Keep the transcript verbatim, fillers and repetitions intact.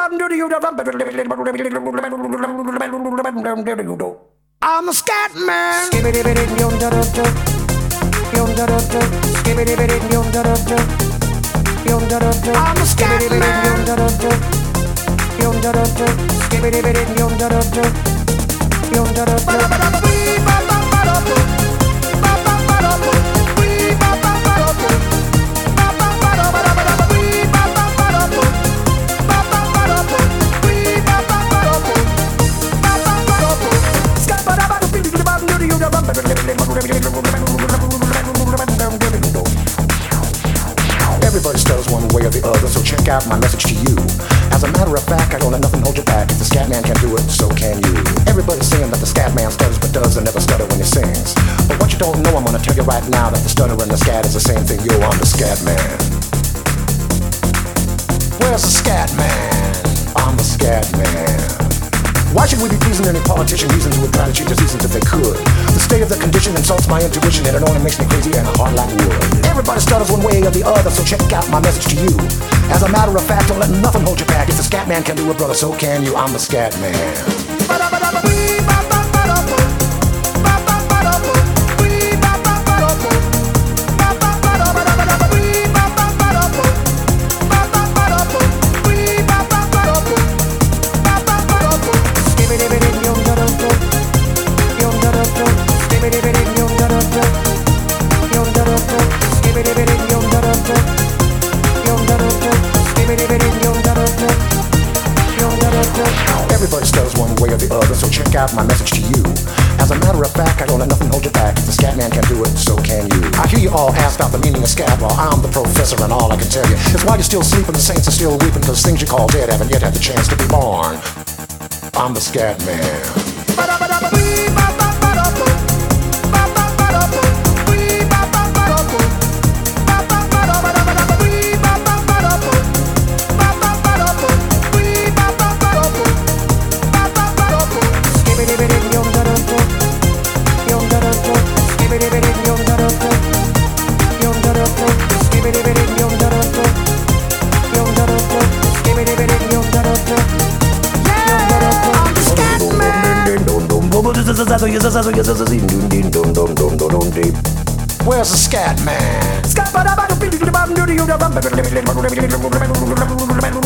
I'm a scat man. I'm a scat Everybody stutters one way or the other, so check out my message to you. As a matter of fact, I don't let nothing hold you back. If the scat man can do it, so can you. Everybody's saying that the scat man stutters but does and never stutter when he sings. But what you don't know, I'm gonna tell you right now that the stutter and the scat is the same thing. Yo, I'm the scat man. Where's the scat man? I'm the scat man. Why should we be pleasing any politician reasons who would try to cheat the seasons if they could? The state of the condition insults my intuition and it only makes me crazy and hard like wood. Everybody stutters one way or the other, so check out my message to you. As a matter of fact, don't let nothing hold you back. If the scat man can do it, brother, so can you. I'm the scat man. Everybody stutters one way or the other, so check out my message to you. As a matter of fact, I don't let nothing hold you back. If the scat man can do it, so can you. I hear you all ask about the meaning of scat. Well, I'm the professor and all I can tell you is while you're still sleeping, the saints are still weeping, cause things you call dead haven't yet had the chance to be born. I'm the scat man. Where's the scat man?